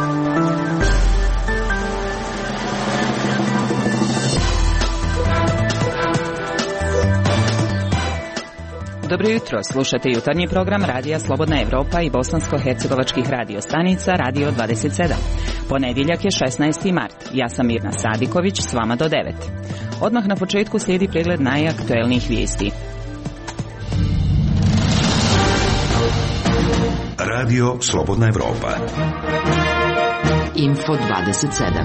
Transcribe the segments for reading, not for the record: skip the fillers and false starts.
Dobro jutro, slušate jutarnji program Radija Slobodna Evropa i bosansko-hercegovačkih radio stanica Radio 27. Ponedjeljak je 16. mart. Ja sam Mirna Sadiković, s vama do 9. Odmah na početku slijedi pregled najaktuelnijih vijesti. Radio Slobodna Evropa. Info 27.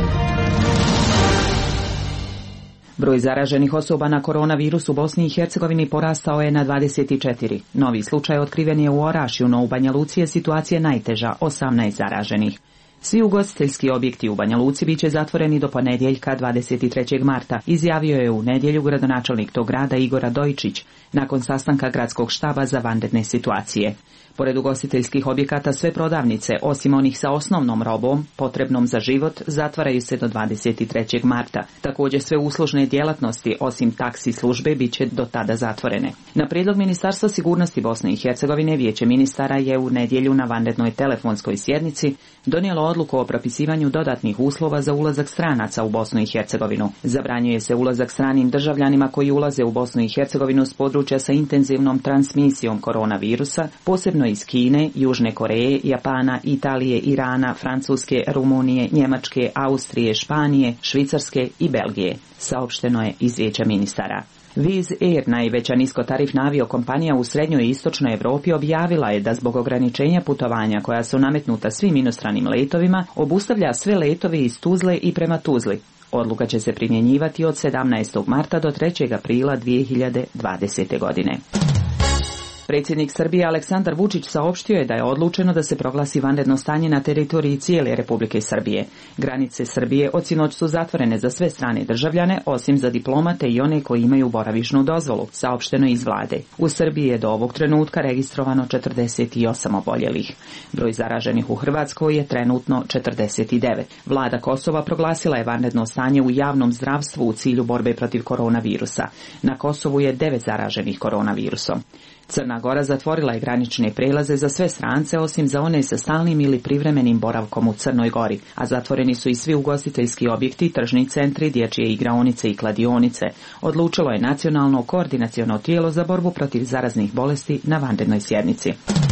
Broj zaraženih osoba na koronavirus u Bosni i Hercegovini porastao je na 24. Novi slučaj otkriven je u Orašju, no u Banja Luci je situacija najteža, 18 zaraženih. Svi ugostiteljski objekti u Banja Luci biće zatvoreni do ponedjeljka 23. marta, izjavio je u nedjelju gradonačelnik tog grada Igor Radojičić nakon sastanka gradskog štaba za vanredne situacije. Pored ugostiteljskih objekata sve prodavnice, osim onih sa osnovnom robom, potrebnom za život, zatvaraju se do 23. marta. Također sve uslužne djelatnosti, osim taksi službe, bit će do tada zatvorene. Na prijedlog Ministarstva sigurnosti Bosne i Hercegovine, Vijeće ministara je u nedjelju na vanrednoj telefonskoj sjednici donijelo odluku o propisivanju dodatnih uslova za ulazak stranaca u Bosnu i Hercegovinu. Zabranjuje se ulazak stranim državljanima koji ulaze u Bosnu i Hercegovinu s područja sa intenzivnom transmisijom koronavirusa, posebno iz Kine, Južne Koreje, Japana, Italije, Irana, Francuske, Rumunije, Njemačke, Austrije, Španije, Švicarske i Belgije, saopšteno je iz Vijeća ministara. Wizz Air, najveća niskotarifna aviokompanija u srednjoj i istočnoj Europi, objavila je da zbog ograničenja putovanja koja su nametnuta svim inostranim letovima, obustavlja sve letove iz Tuzle i prema Tuzli. Odluka će se primjenjivati od 17. marta do 3. aprila 2020. godine. Predsjednik Srbije Aleksandar Vučić saopštio je da je odlučeno da se proglasi vanredno stanje na teritoriji cijele Republike Srbije. Granice Srbije od sinoć su zatvorene za sve strane državljane, osim za diplomate i one koji imaju boravišnu dozvolu, saopšteno iz vlade. U Srbiji je do ovog trenutka registrovano 48 oboljelih. Broj zaraženih u Hrvatskoj je trenutno 49. Vlada Kosova proglasila je vanredno stanje u javnom zdravstvu u cilju borbe protiv koronavirusa. Na Kosovu je 9 zaraženih koronavirusom. Crna Gora zatvorila je granične prelaze za sve strance, osim za one sa stalnim ili privremenim boravkom u Crnoj Gori, a zatvoreni su i svi ugostiteljski objekti, tržni centri, dječje igraonice i kladionice, odlučilo je Nacionalno koordinaciono tijelo za borbu protiv zaraznih bolesti na vanrednoj sjednici.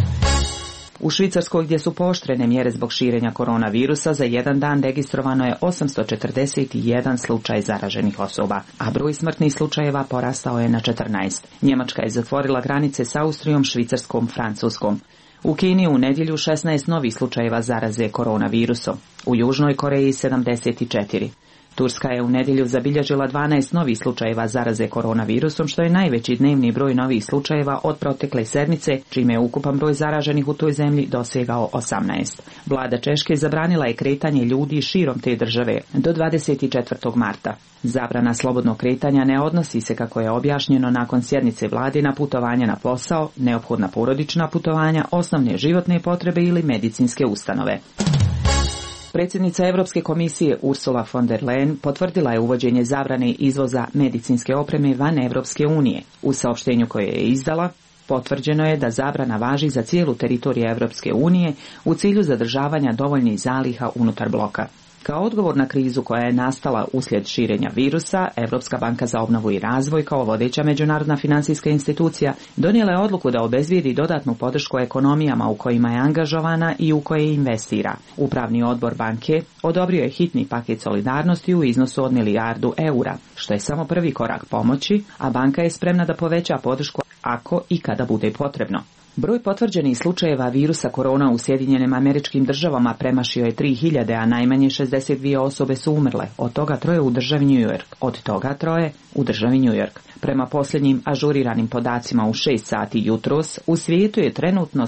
U Švicarskoj, gdje su pooštrene mjere zbog širenja koronavirusa, za jedan dan registrovano je 841 slučaj zaraženih osoba, a broj smrtnih slučajeva porastao je na 14. Njemačka je zatvorila granice s Austrijom, Švicarskom, Francuskom. U Kini u nedjelju 16 novih slučajeva zaraze koronavirusom. U Južnoj Koreji 74. Turska je u nedjelju zabilježila 12 novih slučajeva zaraze koronavirusom, što je najveći dnevni broj novih slučajeva od protekle sedmice, čime je ukupan broj zaraženih u toj zemlji dosegao 18. Vlada Češke zabranila je kretanje ljudi širom te države do 24. marta. Zabrana slobodnog kretanja ne odnosi se, kako je objašnjeno nakon sjednice vlade, na putovanja na posao, neophodna porodična putovanja, osnovne životne potrebe ili medicinske ustanove. Predsjednica Europske komisije Ursula von der Leyen potvrdila je uvođenje zabrane izvoza medicinske opreme van Europske unije. U saopštenju koje je izdala, potvrđeno je da zabrana važi za cijelu teritoriju Europske unije u cilju zadržavanja dovoljnih zaliha unutar bloka. Kao odgovor na krizu koja je nastala uslijed širenja virusa, Europska banka za obnovu i razvoj kao vodeća međunarodna financijska institucija donijela je odluku da obezbijedi dodatnu podršku ekonomijama u kojima je angažovana i u koje investira. Upravni odbor banke odobrio je hitni paket solidarnosti u iznosu od €1 milijardu, što je samo prvi korak pomoći, a banka je spremna da poveća podršku ako i kada bude potrebno. Broj potvrđenih slučajeva virusa korona u Sjedinjenim Američkim Državama premašio je 3000, a najmanje 62 osobe su umrle, od toga 3 u državi New York. Prema posljednjim ažuriranim podacima u 6 sati jutros, u svijetu je trenutno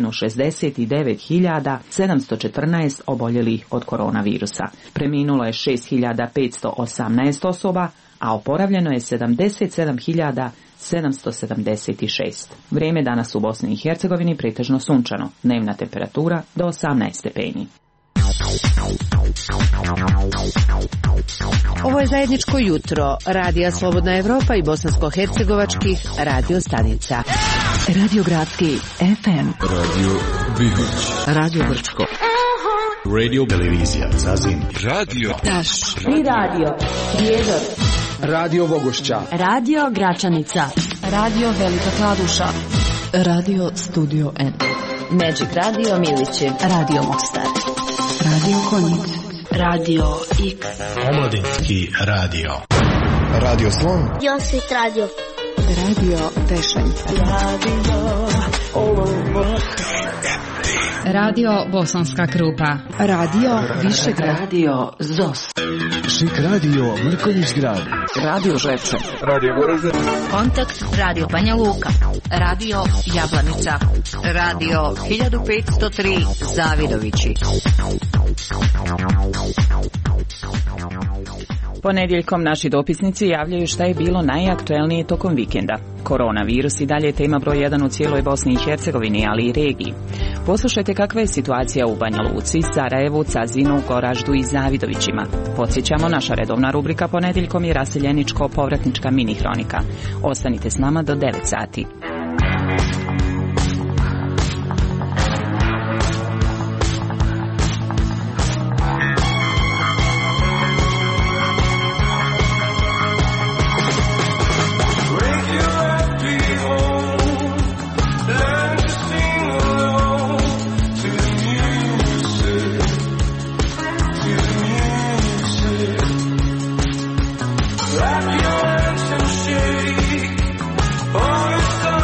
169.714 oboljelih od koronavirusa. Preminulo je 6518 osoba, a oporavljeno je 77.776. Vrijeme danas u Bosni i Hercegovini pretežno sunčano, dnevna temperatura do 18 stepeni. Ovo je zajedničko jutro Radija Slobodna Evropa i bosansko-hercegovačkih radio stanica. Radio Gradski FM, Radio Bihić, Radio Brčko, Radio, televizija, Zazin, radio, Taš, I radio, Prijedor, Radio Vogošća, Radio Gračanica, Radio Velika Kladuša, Radio Studio N, Magic Radio Milići, Radio Mostar, Radio Konjic, Radio X, Omladinski radio. Radio Slon, Josvit radio. Radio Tešanj, Radio Bosanska Krupa, Radio Višegrad, Radio ZOS, Šik Radio Mrkonjić Grad, Radio Žepče, Radio Goražde, Kontakt Radio Banja Luka, Radio Jablanica, Radio 1503 Zavidovići. Ponedjeljkom naši dopisnici javljaju šta je bilo najaktuelnije tokom vikenda. Koronavirus i dalje je tema broj 1 u cijeloj Bosni i Hercegovini, ali i regiji. Poslušajte kakva je situacija u Banja Luci, Sarajevu, Cazinu, Goraždu i Zavidovićima. Podsjećamo, naša redovna rubrika ponedjeljkom je raseljeničko-povratnička mini hronika. Ostanite s nama do 9 sati. Clap your hands and shake. Oh, it's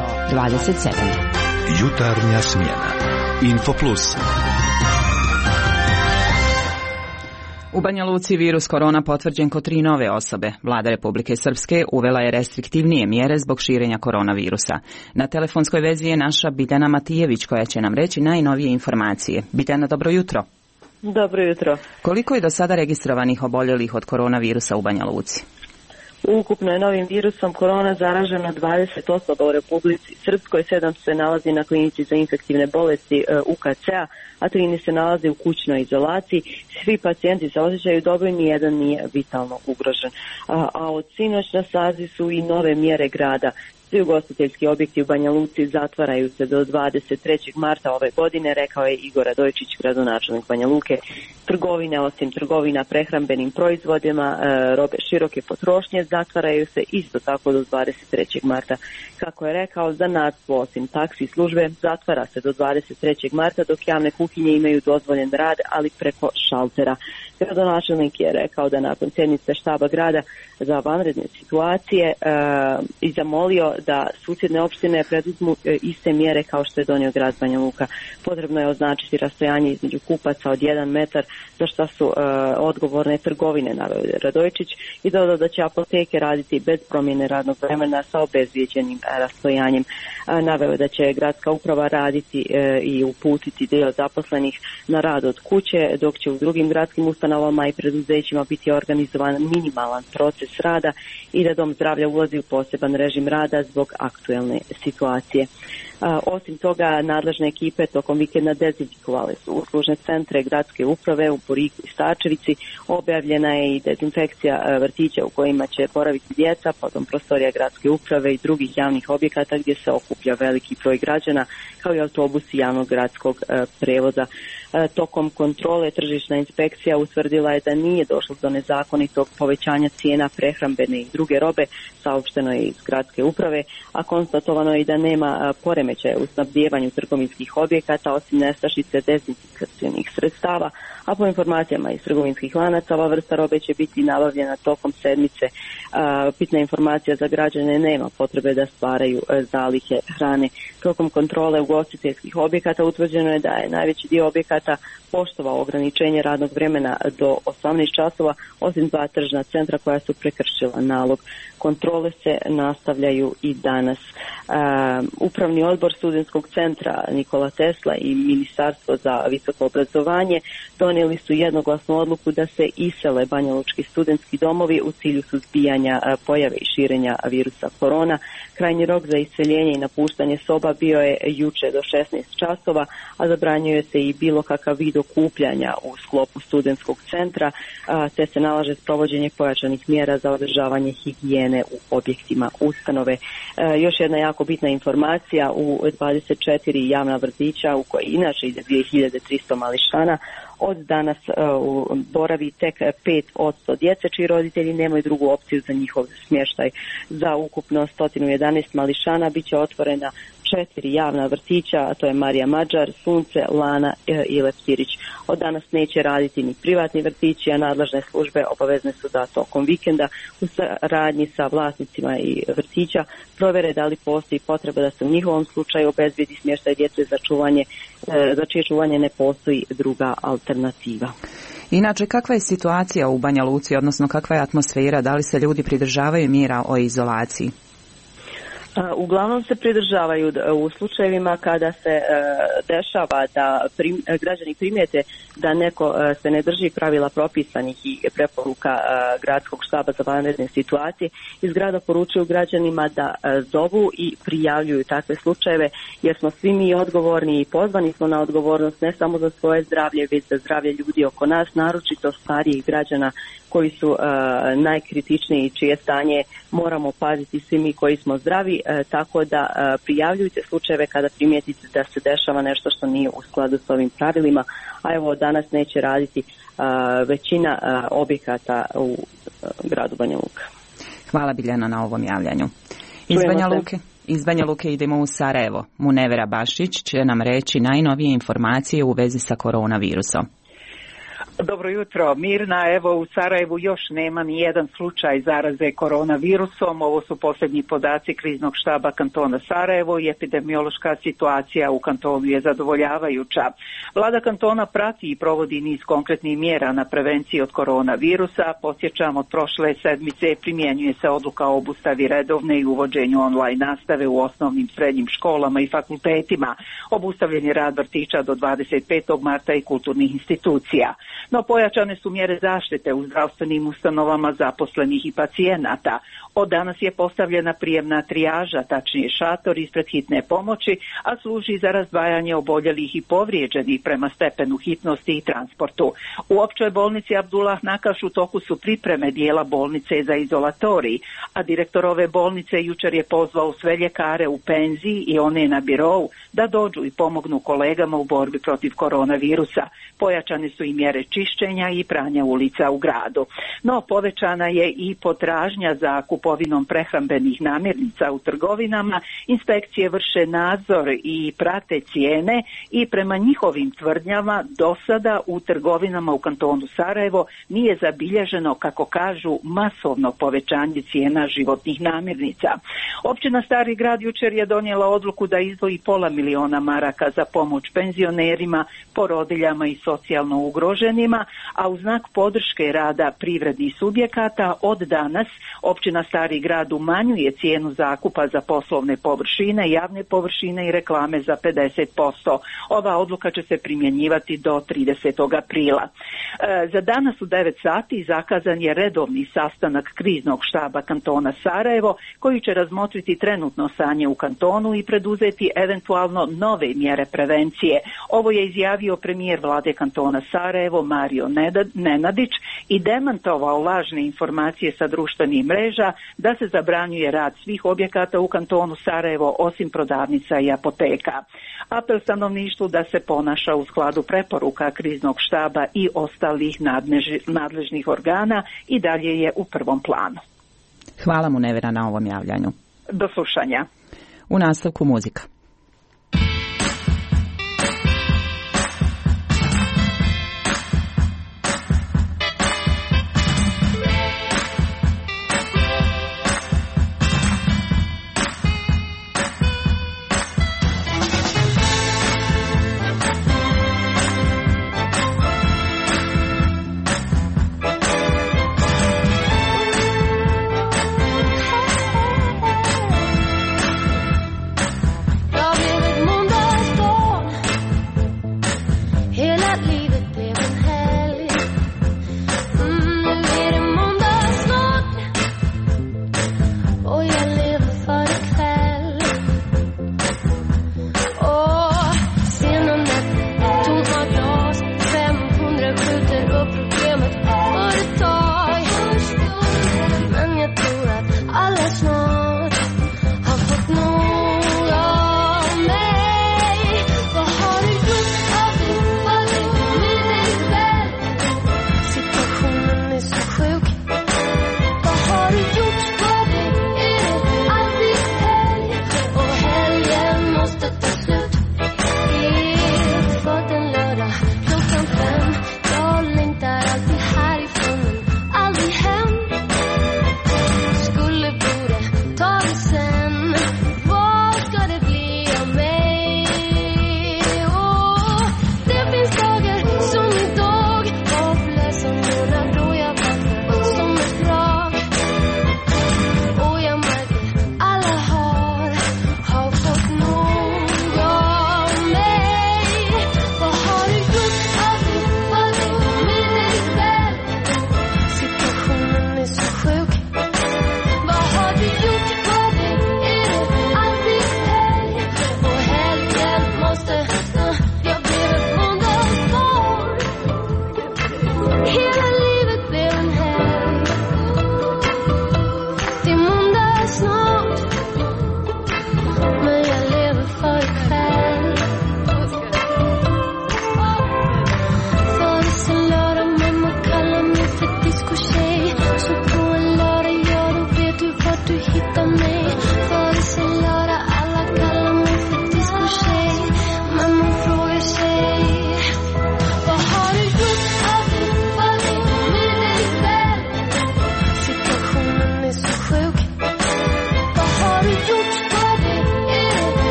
27. Jutarnja smjena. Info Plus. U Banja Luci virus korona potvrđen kod 3 nove osobe. Vlada Republike Srpske uvela je restriktivnije mjere zbog širenja koronavirusa. Na telefonskoj vezi je naša Biljana Matijević koja će nam reći najnovije informacije. Biljana, dobro jutro. Dobro jutro. Koliko je do sada registrovanih oboljelih od koronavirusa u Banja Luci? Ukupno je novim virusom korona zaraženo 20 osoba u Republici Srpskoj, 7 se nalazi na klinici za infektivne bolesti UKC-a, a 13 se nalazi u kućnoj izolaciji. Svi pacijenti se osjećaju dobro i nijedan nije vitalno ugrožen. A od sinoć na snazi su i nove mjere grada. Svi ugostiteljski objekti u Banja Luci zatvaraju se do 23. marta ove godine, rekao je Igor Radojčić, gradonačelnik Banja Luke. Trgovine, osim trgovina prehrambenim proizvodima, robe široke potrošnje, zatvaraju se isto tako do 23. marta. Kako je rekao, zanatstvo, osim taksi službe, zatvara se do 23. marta, dok javne kuhinje imaju dozvoljen rad, ali preko šaltera. Gradonačelnik je rekao da nakon sjednice štaba grada za vanredne situacije i zamolio da susjedne opštine preduzmu iste mjere kao što je donio grad Banja Luka. Potrebno je označiti rastojanje između kupaca od 1 metar, za što su odgovorne trgovine, naveo Radojčić, i dodao da će apoteke raditi bez promjene radnog vremena sa obezvijeđenim rastojanjem. Naveo da će gradska uprava raditi i uputiti dio zaposlenih na rad od kuće, dok će u drugim gradskim ustanovama i preduzećima biti organizovan minimalan proces rada i da Dom zdravlja ulazi u poseban režim rada zbog aktuelne situacije. Osim toga, nadležne ekipe tokom vikenda dezinfikovale su uslužne centre gradske uprave u Poriku i Starčevici. Objavljena je i dezinfekcija vrtića u kojima će boraviti djeca, potom prostorija gradske uprave i drugih javnih objekata gdje se okuplja veliki broj građana, kao i autobusi javnog gradskog prevoza. Tokom kontrole tržišna inspekcija utvrdila je da nije došlo do nezakonitog povećanja cijena prehrambene i druge robe, saopšteno je iz gradske uprave, a konstatovano je i da nema poremećaja u snabdijevanju trgovinskih objekata osim nestašice dezinfekcijnih sredstava, a po informacijama iz trgovinskih lanaca ova vrsta robe će biti nabavljena tokom sedmice. Bitna informacija za građane, nema potrebe da stvaraju zalihe hrane. Tokom kontrole ugostiteljskih objekata utvrđeno je da je najveći dio objekata poštovao ograničenje radnog vremena do 18 časova, osim 2 tržna centra koja su prekršila nalog. Kontrole se nastavljaju i danas. Upravni odbor Studentskog centra Nikola Tesla i Ministarstvo za visoko obrazovanje donijeli su jednoglasnu odluku da se isele banjalučki studentski domovi u cilju suzbijanja pojave i širenja virusa korona. Krajnji rok za iseljenje i napuštanje soba bio je juče do 16 časova, a zabranjuje se i bilo kakav vid okupljanja u sklopu studentskog centra, te se nalaže sprovođenje pojačanih mjera za održavanje higijene u objektima ustanove. Još jedna jako bitna informacija, u 24 javna vrtića u kojoj inače ide 2300 mališana, od danas boravi tek 5% djece čiji roditelji nemaju drugu opciju za njihov smještaj. Za ukupno 111 mališana bit će otvorena 4 javna vrtića, a to je Marija Mađar, Sunce, Lana i Leptirić. Od danas neće raditi ni privatni vrtići, a nadležne službe obavezne su da tokom vikenda u saradnji sa vlasnicima i vrtića provere da li postoji potreba da se u njihovom slučaju obezbijedi smještaj djece za čije čuvanje ne postoji druga alternativa. Inače, kakva je situacija u Banja Luci, odnosno kakva je atmosfera, da li se ljudi pridržavaju mjera o izolaciji? Uglavnom se pridržavaju u slučajevima kada se dešava da građani primijete da neko se ne drži pravila propisanih i preporuka gradskog štaba za vanredne situacije. Iz grada poručuju građanima da zovu i prijavljuju takve slučajeve, jer smo svi mi odgovorni i pozvani smo na odgovornost ne samo za svoje zdravlje, već za zdravlje ljudi oko nas, naročito starijih građana koji su najkritičniji, čije stanje moramo paziti svi mi koji smo zdravi, tako da prijavljujte slučajeve kada primijetite da se dešava nešto što nije u skladu s ovim pravilima, a evo danas neće raditi većina objekata u gradu Banja Luka. Hvala Biljana na ovom javljanju. Iz Banja Luke idemo u Sarajevo. Munevera Bašić će nam reći najnovije informacije u vezi sa koronavirusom. Dobro jutro, Mirna. Evo u Sarajevu još nema ni jedan slučaj zaraze koronavirusom. Ovo su posljednji podaci kriznog štaba kantona Sarajevo i epidemiološka situacija u kantonu je zadovoljavajuća. Vlada kantona prati i provodi niz konkretnih mjera na prevenciji od koronavirusa. Podsjećam, od prošle sedmice primjenjuje se odluka o obustavi redovne i uvođenju online nastave u osnovnim, srednjim školama i fakultetima. Obustavljen je rad vrtića do 25. marta i kulturnih institucija. No pojačane su mjere zaštite u zdravstvenim ustanovama zaposlenih i pacijenata. Od danas je postavljena prijemna trijaža, tačnije šator ispred hitne pomoći, a služi za razdvajanje oboljelih i povrijeđenih prema stepenu hitnosti i transportu. U općoj bolnici Abdullah Nakaš u toku su pripreme dijela bolnice za izolatorij, a direktor ove bolnice jučer je pozvao sve ljekare u penziji i one na birou da dođu i pomognu kolegama u borbi protiv koronavirusa. Pojačane su i mjere čišćenja i pranja ulica u gradu. No povećana je i potražnja za kupovinom prehrambenih namirnica u trgovinama. Inspekcije vrše nadzor i prate cijene i prema njihovim tvrdnjama do sada u trgovinama u kantonu Sarajevo nije zabilježeno, kako kažu, masovno povećanje cijena životnih namirnica. Općina Stari Grad jučer je donijela odluku da izdvoji $500.000 maraka za pomoć penzionerima, porodiljama i socijalno ugroženima, a u znak podrške rada privrednih subjekata od danas općina Stari Grad umanjuje cijenu zakupa za poslovne površine, javne površine i reklame za 50%. Ova odluka će se primjenjivati do 30. aprila. Za danas u 9 sati zakazan je redovni sastanak kriznog štaba kantona Sarajevo koji će razmotriti trenutno stanje u kantonu i preduzeti eventualno nove mjere prevencije. Ovo je izjavio premijer vlade kantona Sarajevo Mario Nenadić i demantovao lažne informacije sa društvenih mreža da se zabranjuje rad svih objekata u kantonu Sarajevo osim prodavnica i apoteka. Apel stanovništvu da se ponaša u skladu preporuka kriznog štaba i ostalih nadležnih organa i dalje je u prvom planu. Hvala mu, Nevera, na ovom javljanju. Do slušanja. U nastavku muzika.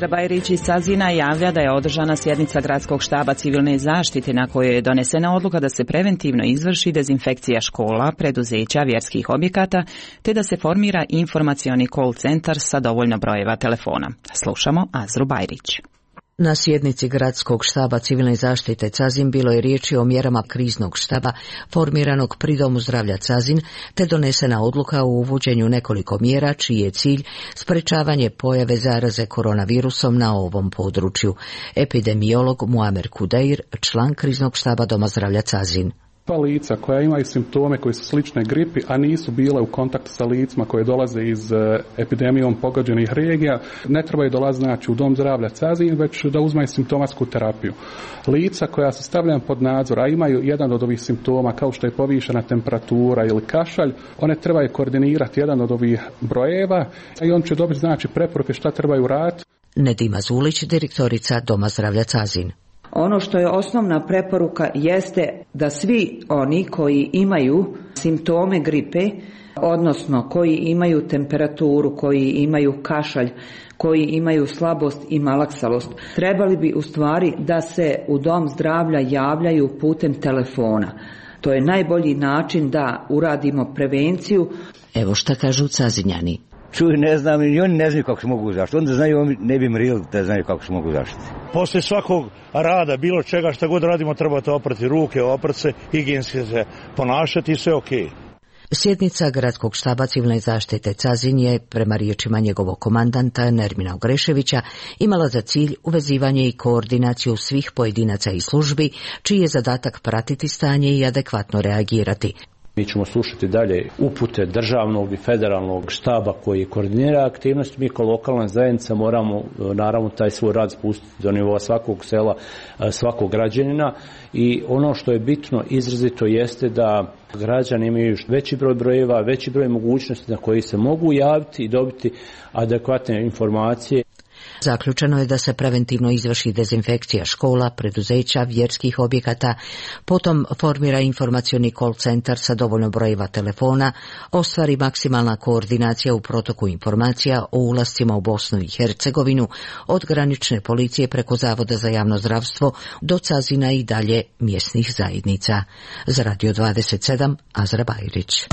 Azra Bajrić iz Cazina javlja da je održana sjednica Gradskog štaba civilne zaštite na kojoj je donesena odluka da se preventivno izvrši dezinfekcija škola, preduzeća, vjerskih objekata, te da se formira informacioni call centar sa dovoljno brojeva telefona. Slušamo Azru Bajrić. Na sjednici Gradskog štaba civilne zaštite Cazin bilo je riječi o mjerama kriznog štaba formiranog pri Domu zdravlja Cazin, te donesena odluka o uvođenju nekoliko mjera čiji je cilj sprečavanje pojave zaraze koronavirusom na ovom području. Epidemiolog Muamer Kudeir, član kriznog štaba Doma zdravlja Cazin. Pa lica koja imaju simptome koji su slične gripi, a nisu bile u kontaktu sa licima koje dolaze iz epidemijom pogođenih regija, ne trebaju dolaziti znači u Dom zdravlja Cazin, već da uzmaju simptomatsku terapiju. Lica koja su stavljena pod nadzor, a imaju jedan od ovih simptoma kao što je povišena temperatura ili kašalj, one trebaju koordinirati jedan od ovih brojeva i on će dobiti znači preporuke šta trebaju raditi. Nedima Zulić, direktorica Doma zdravlja Cazin. Ono što je osnovna preporuka jeste da svi oni koji imaju simptome gripe, odnosno koji imaju temperaturu, koji imaju kašalj, koji imaju slabost i malaksalost, trebali bi u stvari da se u Dom zdravlja javljaju putem telefona. To je najbolji način da uradimo prevenciju. Evo šta kažu Cazinjani. Čuj, ne znam, i oni ne znaju kako se mogu zaštiti. Onda znaju, oni ne bi mrili da znaju kako se mogu zaštiti. Poslije svakog rada, bilo čega, šta god radimo, trebate oprati ruke, oprati se, higijenski se ponašati i sve okej. Sjednica Gradskog štaba civilne zaštite Cazin je, prema riječima njegovog komandanta Nermina Ogreševića, imala za cilj uvezivanje i koordinaciju svih pojedinaca i službi, čiji je zadatak pratiti stanje i adekvatno reagirati. Mi ćemo slušati dalje upute državnog i federalnog štaba koji koordinira aktivnosti. Mi kao lokalna zajednica moramo naravno taj svoj rad spustiti do nivoa svakog sela, svakog građanina i ono što je bitno izrazito jeste da građani imaju veći broj brojeva, veći broj mogućnosti na koji se mogu javiti i dobiti adekvatne informacije. Zaključeno je da se preventivno izvrši dezinfekcija škola, preduzeća, vjerskih objekata, potom formira informacioni call centar sa dovoljno brojeva telefona, ostvari maksimalna koordinacija u protoku informacija o ulascima u Bosnu i Hercegovinu, od granične policije preko Zavoda za javno zdravstvo do Cazina i dalje mjesnih zajednica. Za Radio 27, Azra Bajrić.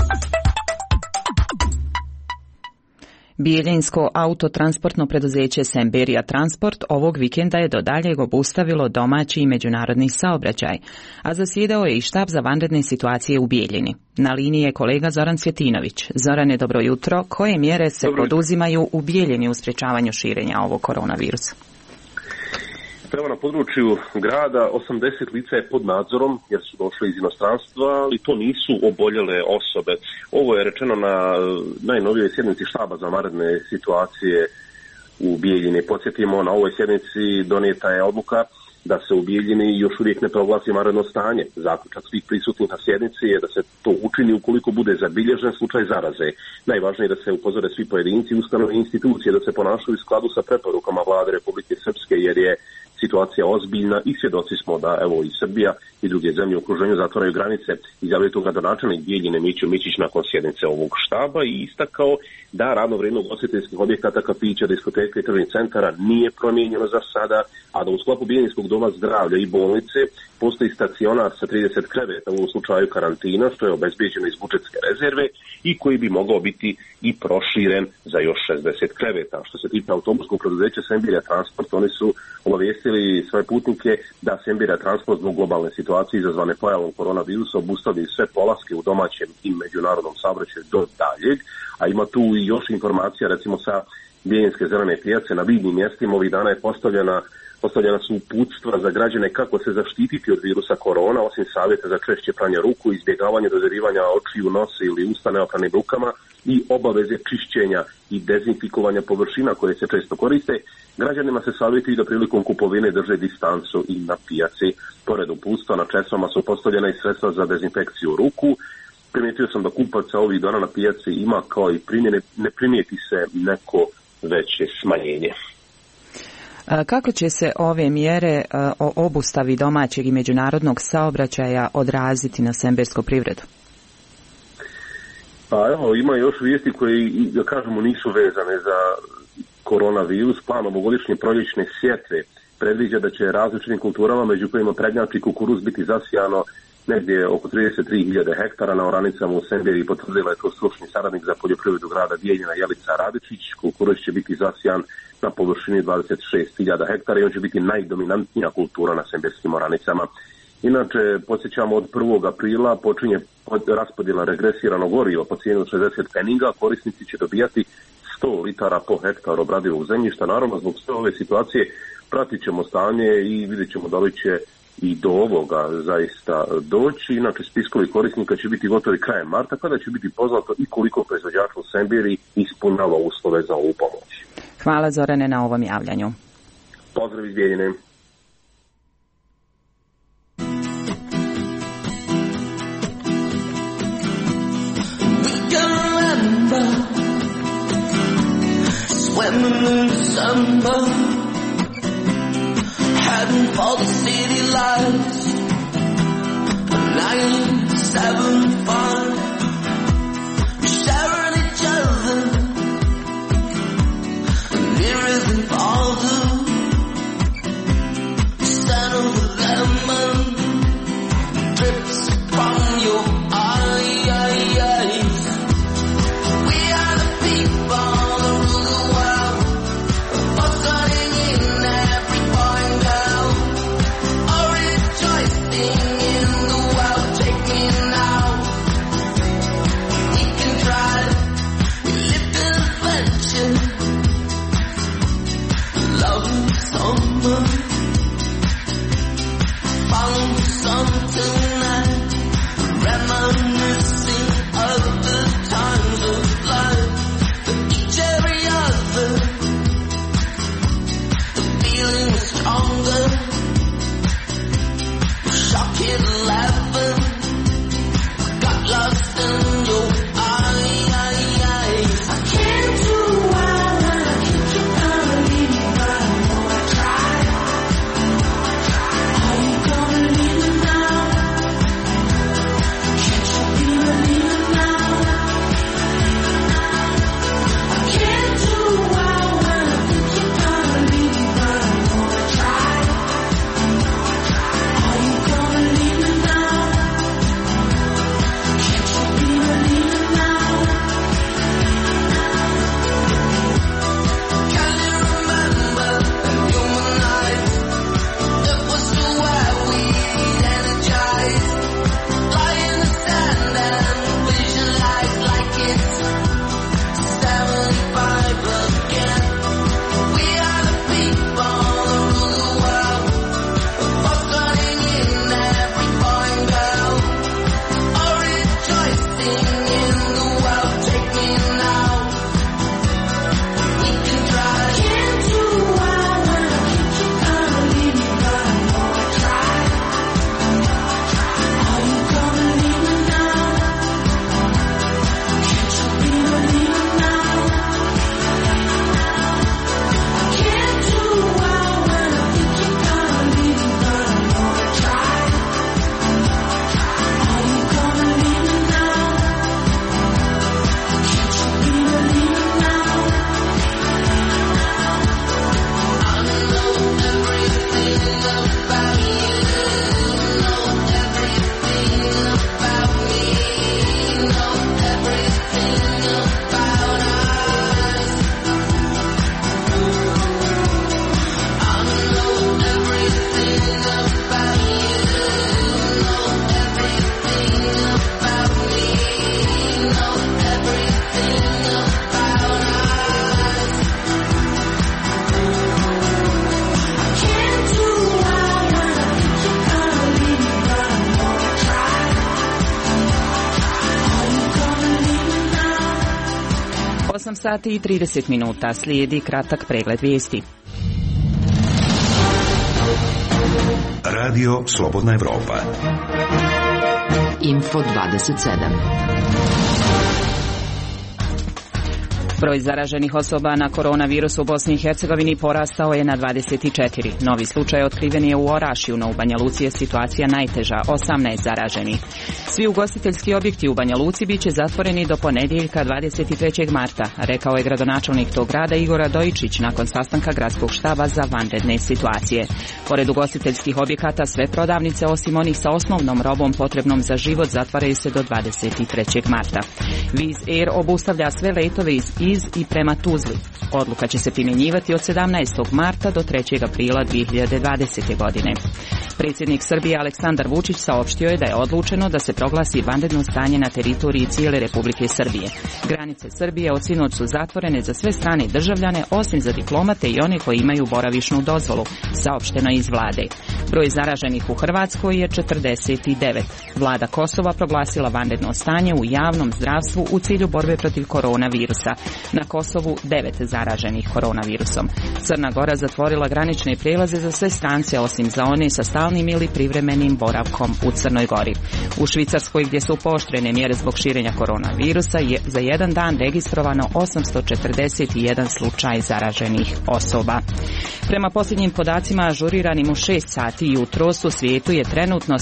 Bijeljinsko autotransportno preduzeće Semberija Transport ovog vikenda je do daljeg obustavilo domaći i međunarodni saobraćaj, a zasjedao je i štab za vanredne situacije u Bijeljini. Na liniji je kolega Zoran Svjetinović. Zorane, dobro jutro. Koje mjere se poduzimaju u Bijeljini u sprječavanju širenja ovog koronavirusa? Prvo na području grada 80 lica je pod nadzorom jer su došli iz inostranstva, ali to nisu oboljele osobe. Ovo je rečeno na najnovijoj sjednici štaba za vanredne situacije u Bijeljini. Podsjetimo, na ovoj sjednici donijeta je odluka da se u Bijeljini još uvijek ne proglasi vanredno stanje. Zaključak svih prisutnih na sjednici je da se to učini ukoliko bude zabilježen slučaj zaraze. Najvažnije je da se upozore svi pojedinci, ustanove i institucije da se ponašaju u skladu sa preporukama Vlade Republike Srpske, jer je situacija ozbiljna i svjedoci smo da evo i Srbija i druge zemlje u okruženju zatvaraju granice. Izjavio to gradonačelnik Bijeljine Mićo Mićić nakon sjednice ovog štaba i istakao da radno vrijeme ugostiteljskih objekata, kafića, diskoteka i tržnih centara nije promijenjeno za sada, a da u sklopu Bijeljinskog doma zdravlja i bolnice postoji stacionar sa 30 kreveta u slučaju karantina, što je obezbeđeno iz budžetske rezerve i koji bi mogao biti i proširen za još 60 kreveta. Što se tiče autobuskog preduzeća Semberija Transport, oni su obavijestili svoje putnike da Semberija Transport zbog globalne situacije izazvane pojavom koronavirusa obustavi sve polaske u domaćem i međunarodnom saobraćaju do daljeg, a ima tu i još informacija recimo sa Bijeljinske zelene pijace. Na vidnim mjestima ovih dana je postavljena su uputstva za građane kako se zaštititi od virusa korona, osim savjeta za češće pranje ruku, izbjegavanje dodirivanja očiju, nosa ili usta neopranim rukama i obaveze čišćenja i dezinfikovanja površina koje se često koriste. Građanima se savjetuju da prilikom kupovine drže distancu i na pijaci. Pored uputstva na česmama su postavljena i sredstva za dezinfekciju ruku. Primijetio sam da kupaca ovih dana na pijaci ima kao i ne primijeti se neko veće smanjenje. Kako će se ove mjere o obustavi domaćeg i međunarodnog saobraćaja odraziti na sembersku privredu? Pa evo, ima još vijesti koje, da kažemo, nisu vezane za koronavirus. Plan ovogodišnje proljećne sjetve predviđa da će različitim kulturama, među kojima prednjači kukuruz, biti zasijano negdje oko 33.000 hektara. Na oranicama u Semberiji potvrdila je to stručni saradnik za poljoprivredu grada Bijeljina Jelica Radičić. Kukuruz će biti zasijan na površini 26.000 hektara i on će biti najdominantnija kultura na semberskim oranicama. Inače, podsjećamo, od 1. aprila počinje raspodjela regresiranog goriva po cijeni od 60 pfeniga. Korisnici će dobijati 100 litara po hektaru obradivog zemljišta. Naravno, zbog sve ove situacije pratit ćemo stanje i vidjet ćemo da li će i do ovoga zaista doći. Inače, spiskovi korisnika će biti gotovi krajem marta, kada će biti poznato i koliko proizvođača u Semberiji ispunjava uslove za ovu pomoć. Hvala, Zorane, na ovom javljanju. Pozdrav iz Bijeljine. Swimming in December, heading for the city lights. 975, we sharing each other, near as in farther. Scent of the lemon drips from your eyes. We are the people. Sati i 30 minuta. Slijedi kratak pregled vijesti. Radio Slobodna Evropa. Info 27. Broj zaraženih osoba na koronavirusu u Bosni i Hercegovini porastao je na 24. Novi slučaj otkriven je u Orašju, no u Banja Luci je situacija najteža, 18 zaraženih. Svi ugostiteljski objekti u Banja Luci biće zatvoreni do ponedjeljka 23. marta, rekao je gradonačelnik tog grada Igor Radojičić nakon sastanka gradskog štaba za vanredne situacije. Pored ugostiteljskih objekata, sve prodavnice osim onih sa osnovnom robom potrebnom za život zatvaraju se do 23. marta. Wizz Air obustavlja sve letove iz i prema Tuzli. Odluka će se primjenjivati od 17. marta do 3. aprila 2020. godine. Predsjednik Srbije Aleksandar Vučić saopštio je da je odlučeno da se proglasi vanredno stanje na teritoriji cijele Republike Srbije. Granice Srbije od sinoć su zatvorene za sve strane državljane, osim za diplomate i one koji imaju boravišnu dozvolu, saopšteno iz vlade. Broj zaraženih u Hrvatskoj je 49. Vlada Kosova proglasila vanredno stanje u javnom zdravstvu u cilju borbe protiv koronavirusa. Na Kosovu 9 zaraženih koronavirusom. Crna Gora zatvorila granične prijelaze za sve strance, osim za one sa stalnim ili privremenim boravkom u Crnoj Gori. U Švicarskoj, gdje su pooštrene mjere zbog širenja koronavirusa, je za jedan dan registrovano 841 slučaj zaraženih osoba. Prema posljednjim podacima ažuriranim u 6 sati jutros u svijetu je trenutno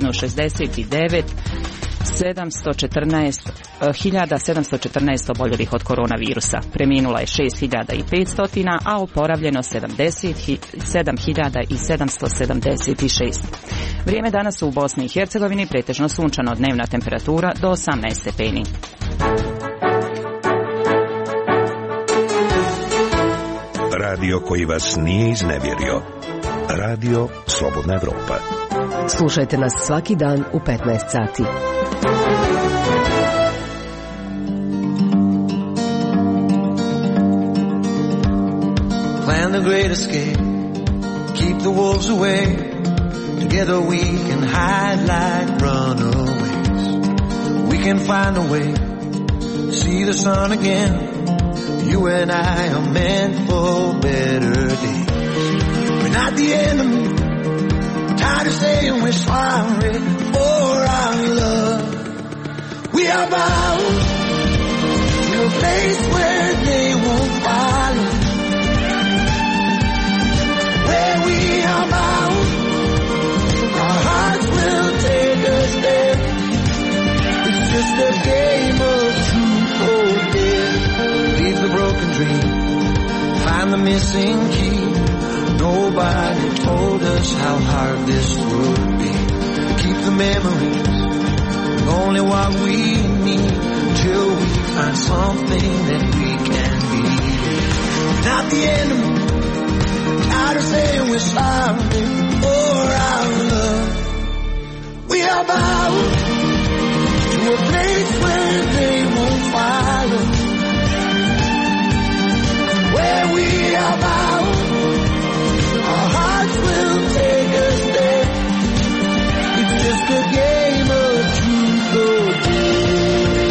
169.714 oboljelih od koronavirusa. Preminula je 6.500, a oporavljeno 77.776. Vrijeme danas u Bosni i Hercegovini pretežno sunčano, dnevna temperatura do 18 stepeni. Radio koji vas nije iznevjerio. Radio Slobodna Evropa. Slušajte nas svaki dan u 15 sati. Plan the great escape. Keep the wolves away. Together we can hide like runaways. We can find a way to see the sun again. You and I are meant for better days. We're not the enemy. Tired of saying we're sorry for our love. We are bound to a place where they won't follow. Where we are bound, our hearts will take us there. It's just a game of truth or dare. Leave the broken dream, find the missing key. Nobody told us how hard this would be. Keep the memories, only what we need, till we find something that we can believe. Not the enemy, tired of saying we're sorry for our love. We are bound to a place where they won't follow. Where we are bound, our hearts will take us there. It's just a game of truth or dare.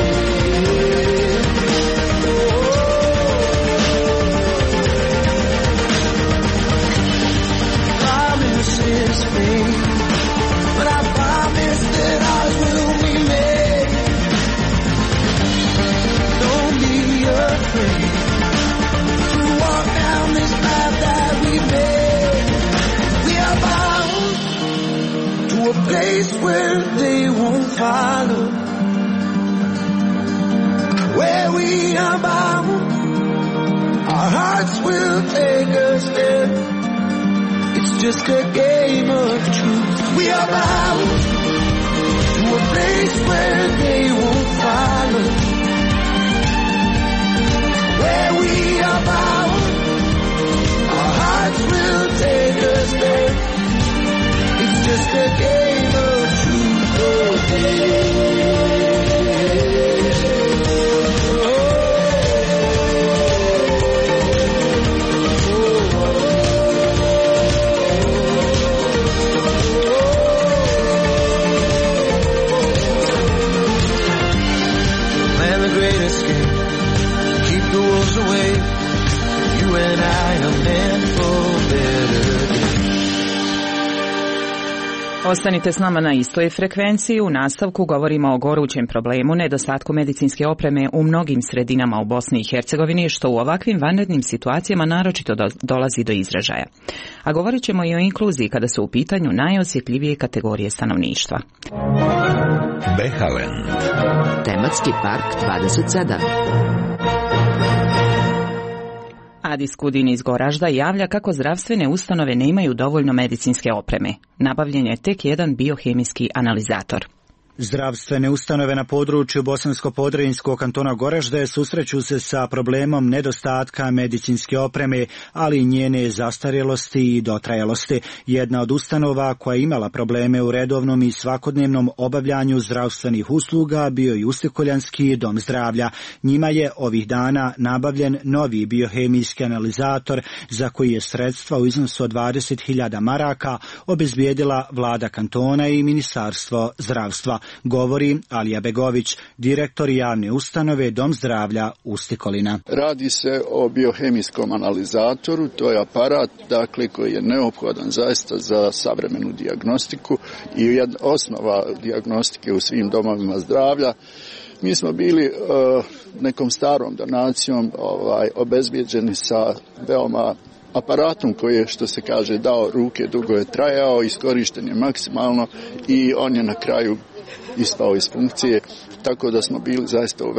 Promises fade, but I promise that ours will be made. Don't be afraid to walk down this path that we made. We are bound to a place where they won't follow. Where we are bound, our hearts will take us there. It's just a game of truth. We are bound to a place where they won't follow. Where we are bound, our hearts will take us there. It's just a game of truth or dare. Plan the great escape. Keep the wolves away. You and I are meant for better days. Ostanite s nama na istoj frekvenciji. U nastavku govorimo o gorućem problemu nedostatku medicinske opreme u mnogim sredinama u Bosni i Hercegovini, što u ovakvim vanrednim situacijama naročito dolazi do izražaja. A govorit ćemo i o inkluziji kada su u pitanju najosjetljivije kategorije stanovništva. Behalen. Tematski park 27. Adis Kudin iz Goražda javlja kako zdravstvene ustanove ne imaju dovoljno medicinske opreme. Nabavljen je tek jedan biohemijski analizator. Zdravstvene ustanove na području Bosansko-Podrinjskog kantona Goražde susreću se sa problemom nedostatka medicinske opreme, ali i njene zastarjelosti i dotrajalosti. Jedna od ustanova koja je imala probleme u redovnom i svakodnevnom obavljanju zdravstvenih usluga bio i Ustikoljanski dom zdravlja. Njima je ovih dana nabavljen novi biohemijski analizator za koji je sredstva u iznosu od 20.000 maraka obezbijedila vlada kantona i Ministarstvo zdravstva. Govori Alija Begović, direktor javne ustanove Dom zdravlja Ustikolina. Radi se o biohemijskom analizatoru, to je aparat koji je neophodan zaista za savremenu dijagnostiku i osnova dijagnostike u svim domovima zdravlja. Mi smo bili nekom starom donacijom obezbijeđeni sa veoma aparatom koji je, što se kaže, dao ruke, dugo je trajao, iskorišten je maksimalno i on je na kraju ispao iz funkcije, tako da smo bili zaista u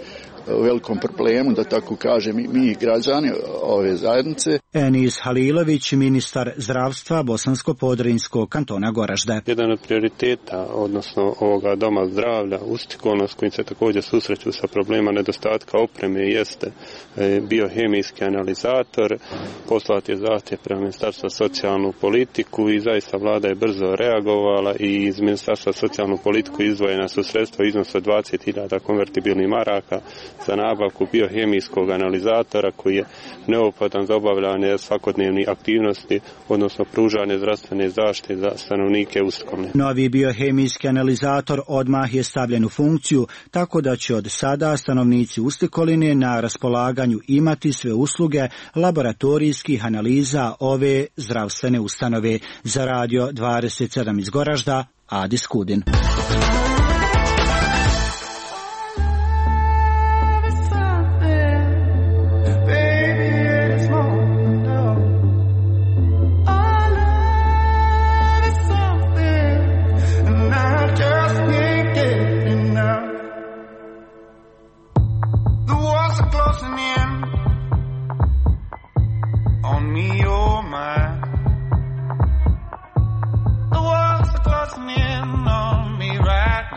velikom problemu, da tako kažem, mi građani ove zajednice. Enis Halilović, ministar zdravstva Bosansko-Podrinjskog kantona Goražde. Jedan od prioriteta, odnosno ovoga doma zdravlja Ustikolna, s kojim se također susreću sa problema nedostatka opreme, jeste biohemijski analizator. Poslat je zahtjev prema Ministarstva socijalnu politiku i zaista vlada je brzo reagovala i iz Ministarstva socijalnu politiku izdvojena su sredstva u iznosu od 20.000 konvertibilnih maraka za nabavku biohemijskog analizatora koji je neophodan za obavljanje svakodnevnih aktivnosti, odnosno pružanje zdravstvene zaštite za stanovnike Ustikolne. Novi biohemijski analizator odmah je stavljen u funkciju, tako da će od sada stanovnici Ustikoline na raspolaganju imati sve usluge laboratorijskih analiza ove zdravstvene ustanove. Za Radio 27 iz Goražda, Adis Kudin. Right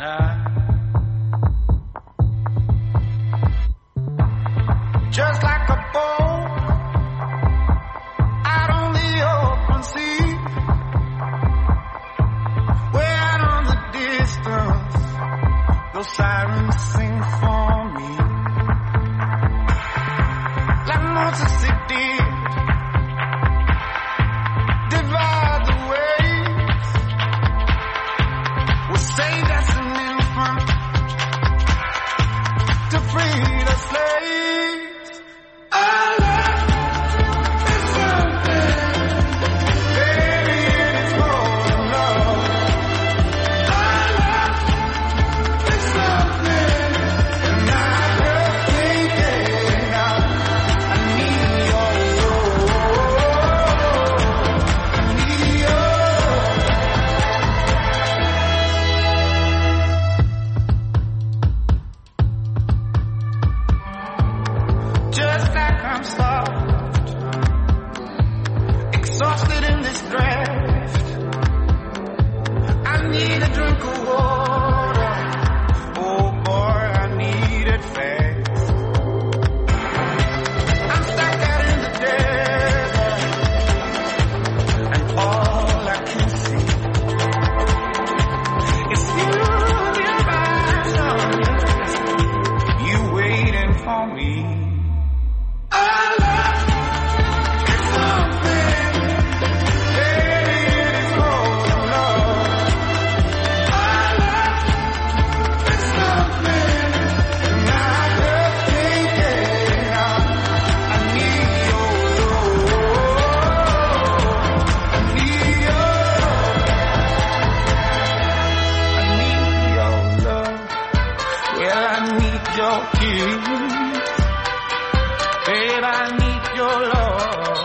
your kiss. Babe, I need your love.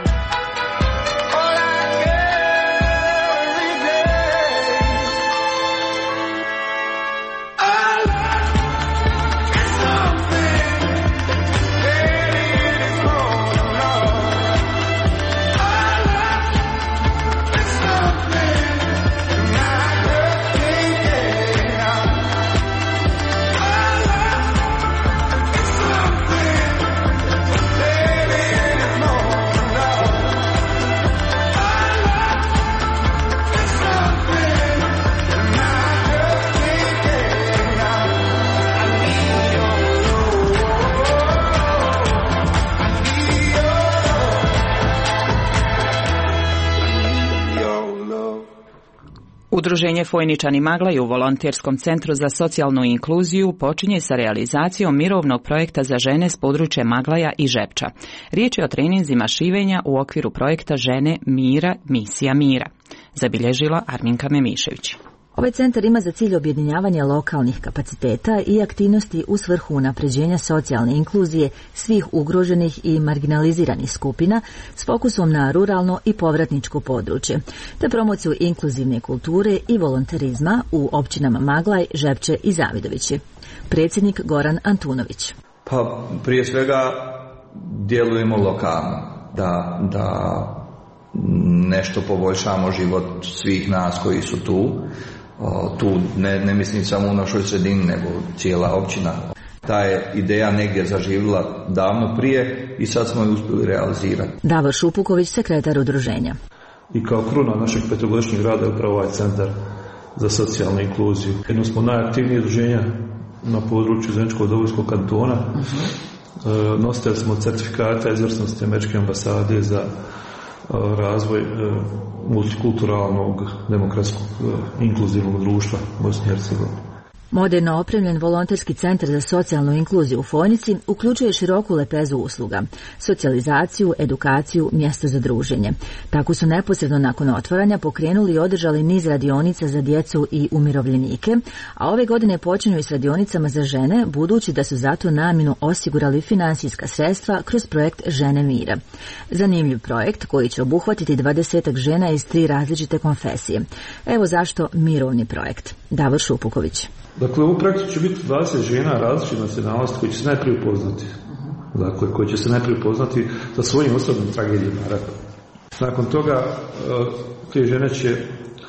All I get every day. Our love is something, baby, it is more than love. Our love is something, and I just can't get it out. Our love is something, baby, it is more than love. Our love is something, and I just can't get it out. I need your love. I need your love. Udruženje Fojničani Maglaj u Volonterskom centru za socijalnu inkluziju počinje sa realizacijom mirovnog projekta za žene s područja Maglaja i Žepča. Riječ je o treninzima šivenja u okviru projekta Žene mira, misija mira, zabilježila Arminka Memišević. Ovaj centar ima za cilj objedinjavanje lokalnih kapaciteta i aktivnosti u svrhu unapređenja socijalne inkluzije svih ugroženih i marginaliziranih skupina s fokusom na ruralno i povratničko područje, te promociju inkluzivne kulture i volonterizma u općinama Maglaj, Žepče i Zavidovići. Predsjednik Goran Antunović. Pa prije svega djelujemo lokalno, da nešto poboljšamo život svih nas koji su tu. Tu ne mislim samo u našoj sredini, nego cijela općina. Ta je ideja negdje zaživjela davno prije i sad smo je uspjeli realizirati. Davor Šupuković, sekretar udruženja. I kao kruna našeg petogodišnjeg rada je upravo ovaj centar za socijalnu inkluziju. Jedno smo najaktivnije udruženja na području Zeničkog Dobojskog kantona. Nositelj smo certifikata izvrsnosti Američke ambasade za razvoj multikulturalnog, demokratskog, inkluzivnog društva Bosne i Hercegovine. Moderno opremljen volonterski centar za socijalnu inkluziju u Fojnici uključuje široku lepezu usluga, socijalizaciju, edukaciju, mjesto za druženje. Tako su neposredno nakon otvaranja pokrenuli i održali niz radionica za djecu i umirovljenike, a ove godine počinju i s radionicama za žene, budući da su za tu namjenu osigurali financijska sredstva kroz projekt Žene mira. Zanimljiv projekt koji će obuhvatiti 20 žena iz 3 različite konfesije. Evo zašto mirovni projekt. Davor Šupuković. Dakle, u projektu će biti 20 žena različite nacionalnosti koji će se najprije upoznati. Dakle, koji će se najprije upoznati sa svojim osobnim tragedijama rata. Nakon toga, te žene će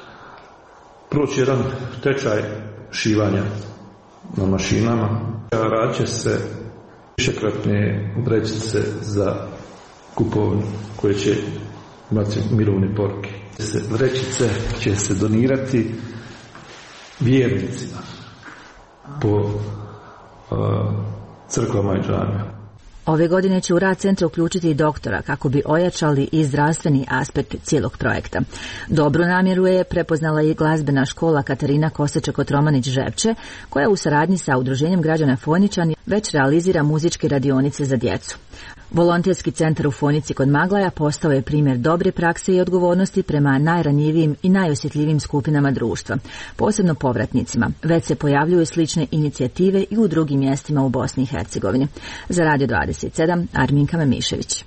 proći jedan tečaj šivanja na mašinama. Radit će se višekratne vrećice za kupovinu koje će imati mirovne poruke. Vrećice će se donirati vjernicima po crkvama i džamijama. Ove godine će u rad centra uključiti i doktora kako bi ojačali i zdravstveni aspekt cijelog projekta. Dobru namjeru je prepoznala i glazbena škola Katarina Koseček-Kotromanić Žepče, koja u saradnji sa Udruženjem građana Fojničani već realizira muzičke radionice za djecu. Volonterski centar u Fojnici kod Maglaja postao je primjer dobre prakse i odgovornosti prema najranjivijim i najosjetljivijim skupinama društva, posebno povratnicima. Već se pojavljuju slične inicijative i u drugim mjestima u Bosni i Hercegovini. Za Radio 27, Arminka Memišević.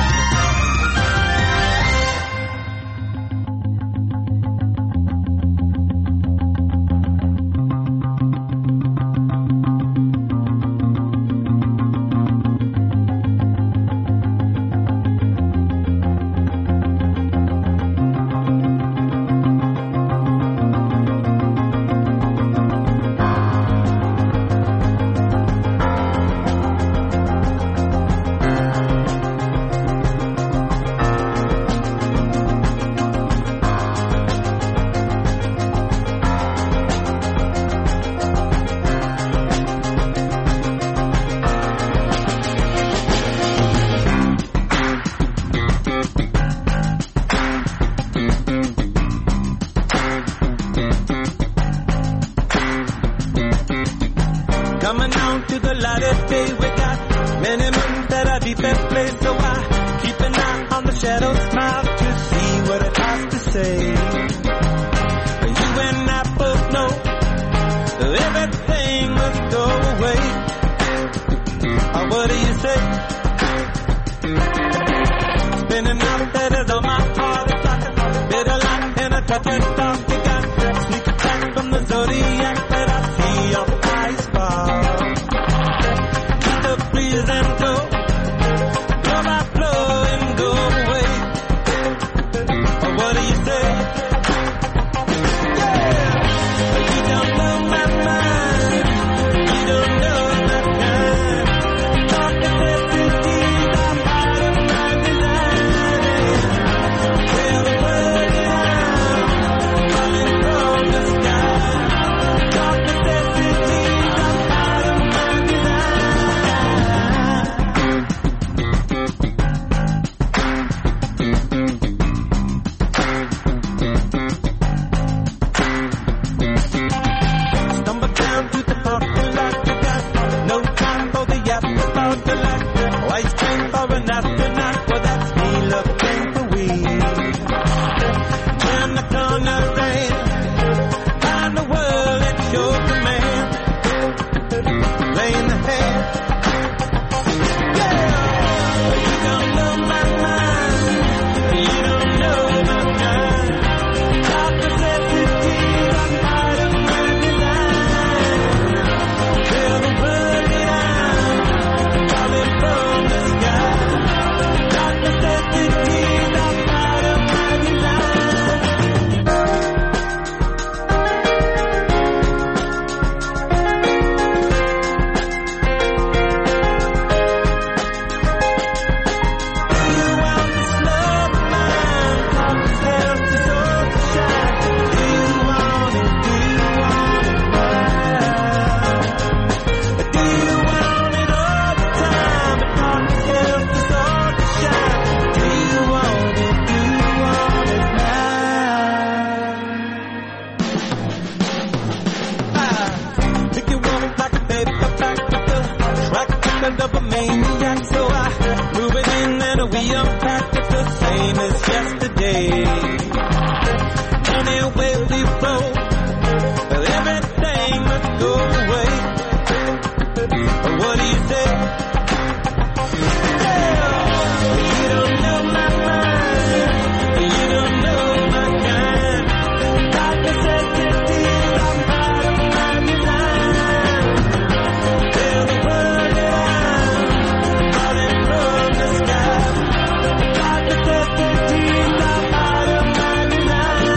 Coming on to the light of day, we got many moons that are deep in place, so I keep an eye on the shadow smile to see what it has to say. You and I both know that everything must go away. say? Spinning out letters on my heart, it's like a bitter light and a touch and talk. You got sneak attack from the zodiac, but I see your eyes fall. Keep the breeze and go, blow by blow and go away. Or what do you say? Yeah, you don't know my mind, you don't know my kind. Talk to necessities, I'm out of my design. Tell the world that I'm falling from the sky. Talk to necessities, I'm out of my design. Stumble down to the parking lot, you got no time for the afterthought, the light. Ice cream for an astronaut, well that's me looking for weed. Turn the corner and find the world at your command. Lay in the hand. Yeah, you don't know my mind, you don't know my kind. Talk necessities, I'm out of my design. Tell the world that I'm falling from the sky. Talk necessities, I'm out of my design. Do you want this love of mine? Talk this hell to soul to shine. Do you want it? Do you want it now? Do you want it all the time? But talk this hell to soul to shine. Do you want it? Do you want it now? Pick you up like a paperback with the track record of a maniac. So I move it in and we unpack it the same as yesterday. Anyway we flow, everything must go away. What do you say? Yeah, you don't know my mind, you don't know my kind. Talk necessities, I'm out of my design. Tell the world that I'm falling from the sky. Talk necessities, I'm out of my design.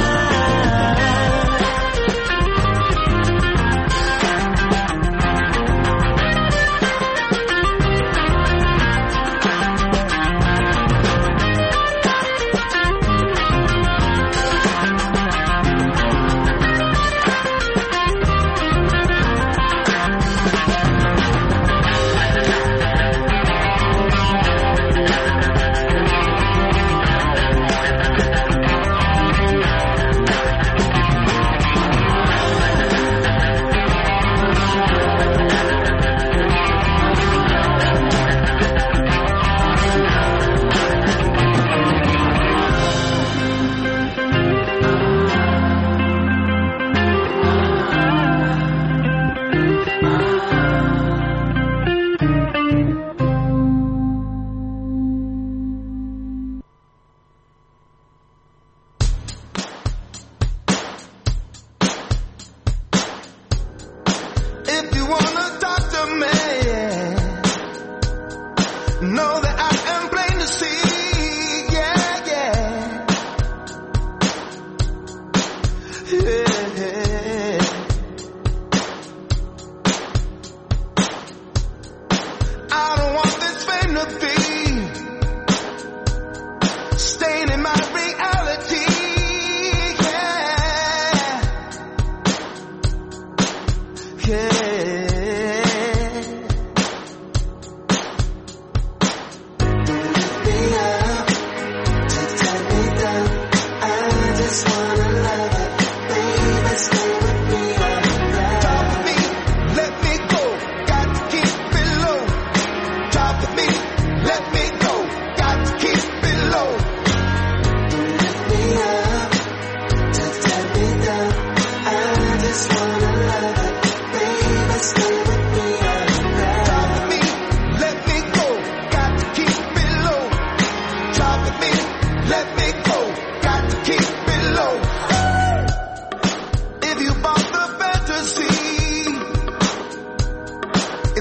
If you wanna talk to me, know that I am plain to see. Yeah, yeah. Yeah. I don't want this fame to be staining my reality. Yeah. Yeah. Stay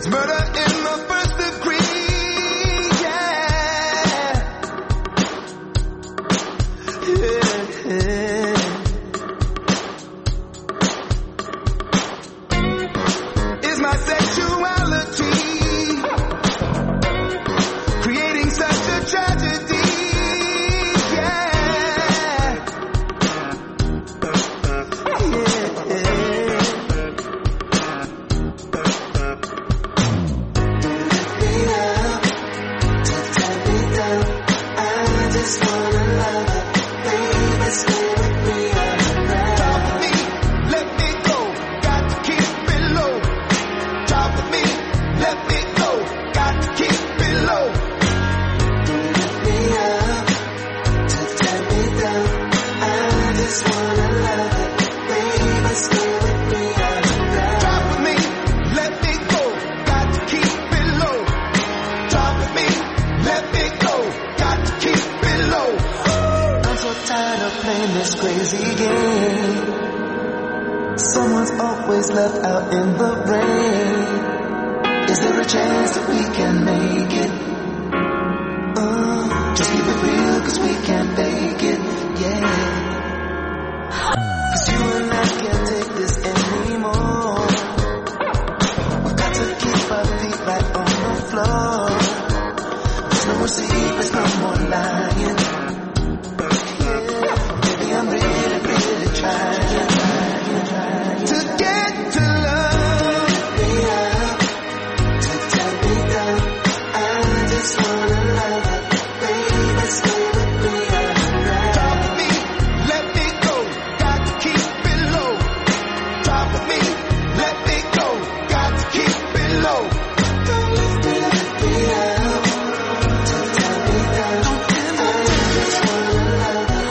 It's murder in the first degree, yeah. Yeah. Is my sexuality creating such a tragedy? This crazy game. Someone's always left out in the rain. Is there a chance that we can make it? Just keep it real, cause we can't fake it, yeah. Cause you and I can't take this anymore. We've got to keep our feet right on the floor. There's no more secrets, no more lying. I'm really, really trying to get to love me up, to tie me down. I just wanna love her, baby, stay with me all night. Talk with me, let me go, got to keep it low. Talk with me, let me go, got to keep it low. Don't lift me up, to tie me down. I just wanna love her.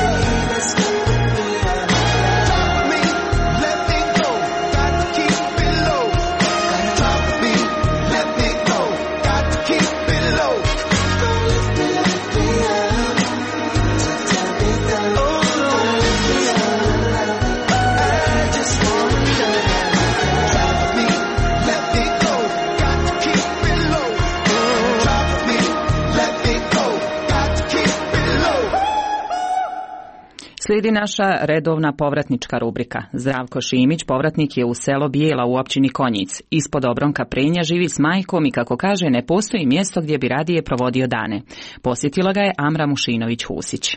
Slijedi naša redovna povratnička rubrika. Zdravko Šimić, povratnik je u selo Bijela u općini Konjic. Ispod obronka Prenja živi s majkom i kako kaže ne postoji mjesto gdje bi radije provodio dane. Posjetila ga je Amra Mušinović-Husić.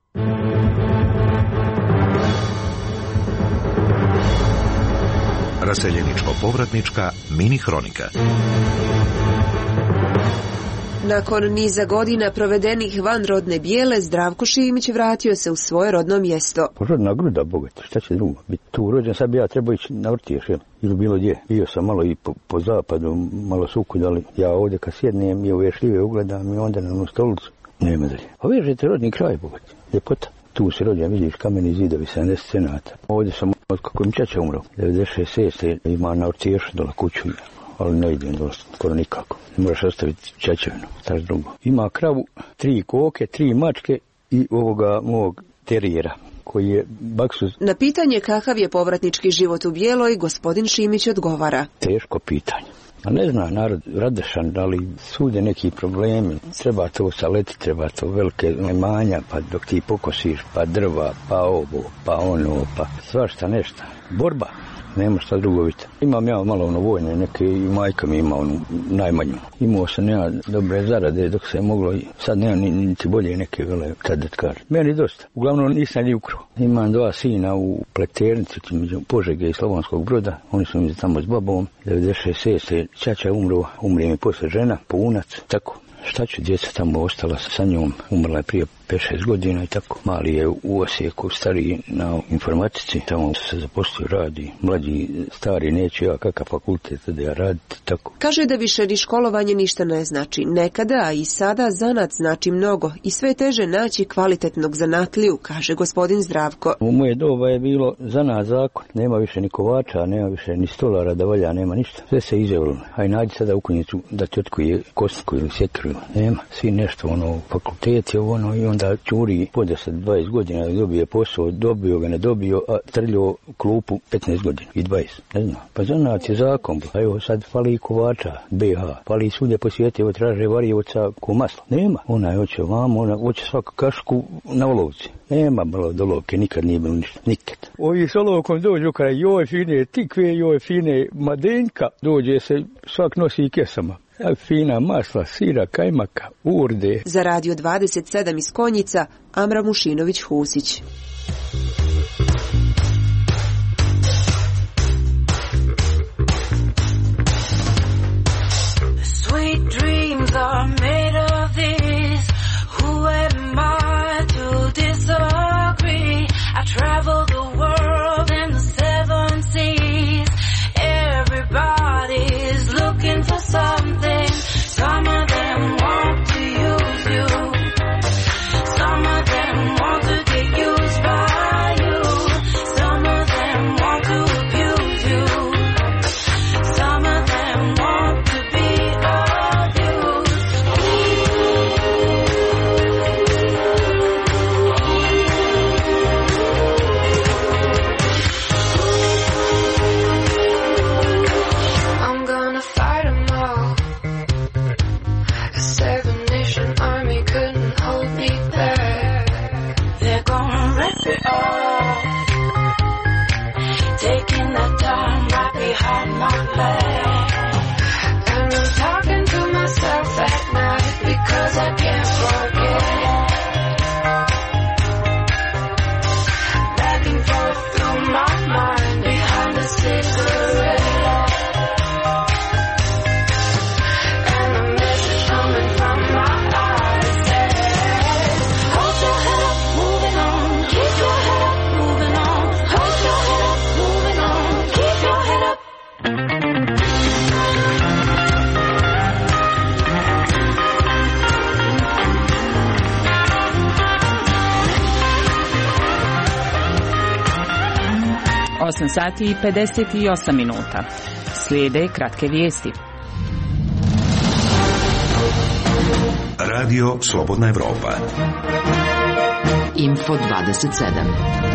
Raseljeničko-povratnička mini hronika. Nakon niza godina provedenih van rodne Bijele, Zdravko Šimić vratio se u svoje rodno mjesto. Rodna gruda, bogati, šta će drugo biti? Tu rođen, sad bi ja trebao ići na vrtić, ili bilo gdje. Bio sam malo i po zapadu, malo sukud, ali ja ovdje kad sjednem i ove šljive ugledam i onda na onu stolicu, nema dalje. A vežete rodni kraj, bogati, ljepota. Tu se rođen, vidiš, kameni zidovi, 70 cenata. Ovdje sam od kako mi čača umro, 96. ima na orciješu dola kuću, ali ne idem dola, skoro nikako. Ne moraš ostaviti čačevinu, staš drugo. Ima kravu, 3 koke, 3 mačke i ovoga mog terijera, koji je baksuz. Na pitanje kakav je povratnički život u Bijeloj, gospodin Šimić odgovara. Teško pitanje. A ne zna narod radešan, ali svugdje neki problemi. Treba to saleti, treba to velike imanja, pa dok ti pokosiš, pa drva, pa ovo, pa ono, pa svašta nešto. Borba. Nema šta drugo vidjeti. Imam ja malo ono vojne, neke i majka mi ima onu najmanju. Imao sam ja dobre zarade dok se je moglo, sad nema niti bolje neke vele, tad da kažem. Meni dosta. Uglavnom nisam ni ukro. Imam 2 sina u Pleternici, među Požege i Slavonskog Broda. Oni su mi tamo s babom. 96. Čača umrije mi posle žena, punac, tako. Šta ću, djeca tamo ostala sa njom, umrla je prije 5-6 godina i tako. Mali je u Osijeku, stariji na informatici, tamo se zaposlio, radi. Mlađi, stari, neće ja kakav fakultet da ja raditi, tako. Kaže da više ni školovanje ništa ne znači. Nekada, a i sada, zanat znači mnogo i sve teže naći kvalitetnog zanatliju, kaže gospodin Zdravko. U moje doba je bilo zanat zakon. Nema više ni kovača, nema više ni stolara da valja, nema ništa. Sve se izjavilo. Aj nađi sada u Konjicu da ti otkuje kosniku ili sjekiru. Nema, svi nešto, fakultet je i onda čuri po 10-20 godina dobije posao, dobio ga, ne dobio, a trljio klupu 15 godina i 20, ne znam. Pa zanat je zakon, a evo sad fali kovača, BH, fali svugdje po svijetu, evo traže varijevoca ko maslo. Nema, ona je hoće vamo, ona hoće svaku kašku na olovci. Nema malo do olovke, nikad nije bilo ništa, nikad. Ovi s olovkom dođu kada joj fine tikve, joj fine madenka, dođe se, svak nosi kesama. Fina masla, sira, kajmaka, urde. Za Radio 27 iz Konjica, Amra Mušinović-Husić. Sweet dreams are made of this. Who am I to disagree? I travel the world and the seven seas. Everybody's looking for something. Some of them want to use you. Some of them want to get used by you. Some of them want to abuse you. Some of them want to be abused. I'm gonna fight them all. The Seven Nation Army couldn't hold me back. They're gonna rip it off, taking the time right behind my back. And I'm talking to myself at night because I can't forget. Back and forth through my mind behind the cigarette. And a message coming from my eyes says, hold your head up, moving on. Keep your head up, moving on. Hold your head up, moving on. Keep your head up. Osam sati i 58 minuta. Slijede kratke vijesti. Radio Slobodna Evropa. Info 27.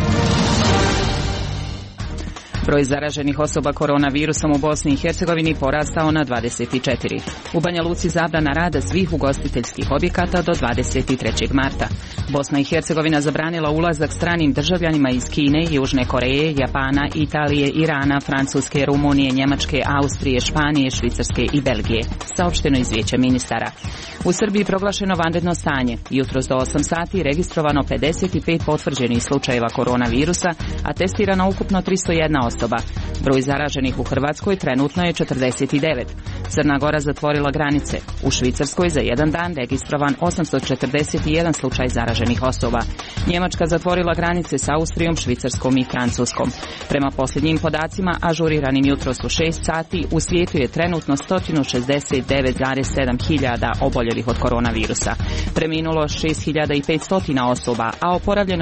Broj zaraženih osoba koronavirusom u Bosni i Hercegovini porastao na 24. U Banja Luci zabrana rada svih ugostiteljskih objekata do 23. marta. Bosna i Hercegovina zabranila ulazak stranim državljanima iz Kine, Južne Koreje, Japana, Italije, Irana, Francuske, Rumunije, Njemačke, Austrije, Španije, Švicarske i Belgije, saopšteno iz Vijeća ministara. U Srbiji proglašeno vanredno stanje. Jutros do 8 sati registrovano 55 potvrđenih slučajeva koronavirusa, a testirano ukupno 301 osoba. Broj zaraženih u Hrvatskoj trenutno je 49. Crna Gora zatvorila granice. U Švicarskoj za jedan dan registrovan 841 slučaj zaraženih osoba. Njemačka zatvorila granice s Austrijom, Švicarskom i Francuskom. Prema posljednjim podacima, ažuriranim jutros u 6 sati, u svijetu je trenutno 169,7 hiljada oboljelih od koronavirusa. Preminulo 6500 osoba, a oporavljeno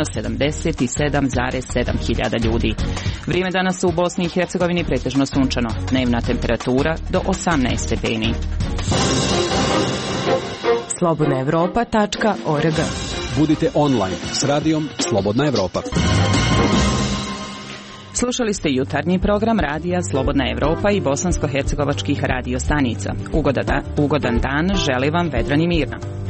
77,7 hiljada ljudi. Vrijeme danas u Bosni i Hercegovini pretežno sunčano. Dnevna temperatura do 18 stepeni. slobodnaevropa.org. Budite online s radijom Slobodna Evropa. Slušali ste jutarnji program radija Slobodna Evropa i bosansko-hercegovačkih radio stanica. Ugodan dan želi vam Vedran i Mirna.